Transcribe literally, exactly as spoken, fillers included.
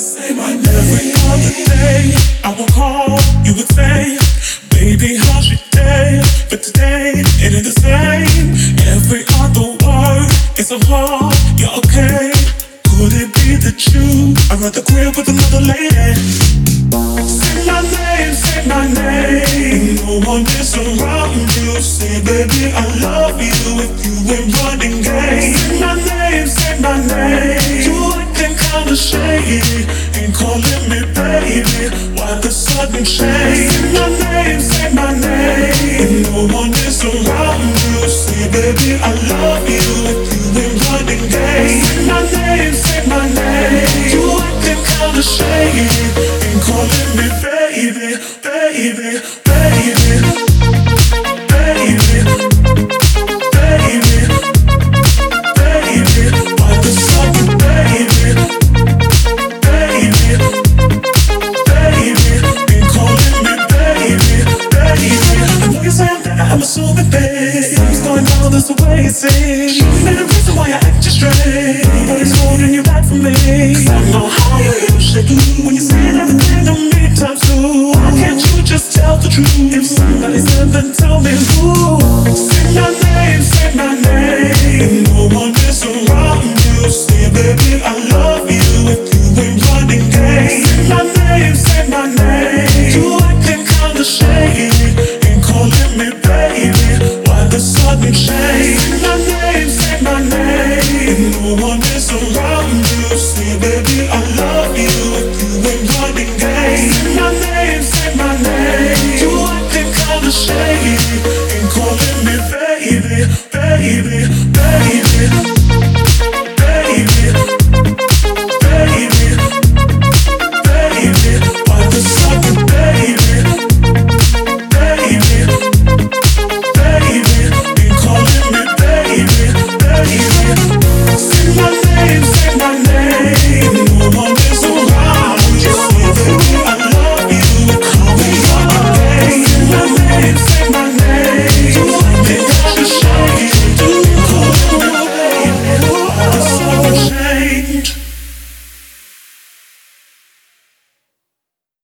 say my name. Every other day I will call, you would say, baby, how's your day? But today it ain't the same. Every other word is a hard, you're okay. Could it be that you are at the crib with another lady? Say my name, say my name. No one is around you. Say, baby, I love you if you ain't running game. Say my name, say my name. You acting kinda shady, ain't calling me baby. Why the sudden change? Say my name, say my name. No one is around you. Say, baby, I love you if you ain't running game. Say my name, say my name. You acting kinda shady, ain't calling me baby, baby, baby, baby, baby, baby. Why the sudden baby, baby, baby, ain't calling me baby, baby. I know you're saying that I'm assuming, babe. Something's going on, that's the way it seems. Ain't a reason why I act just strange. Nobody's holding you back from me. Cause I know how you shaking when you're saying everything to me times two. Why can't you just tell the truth? If somebody said, then tell me who. Say my name.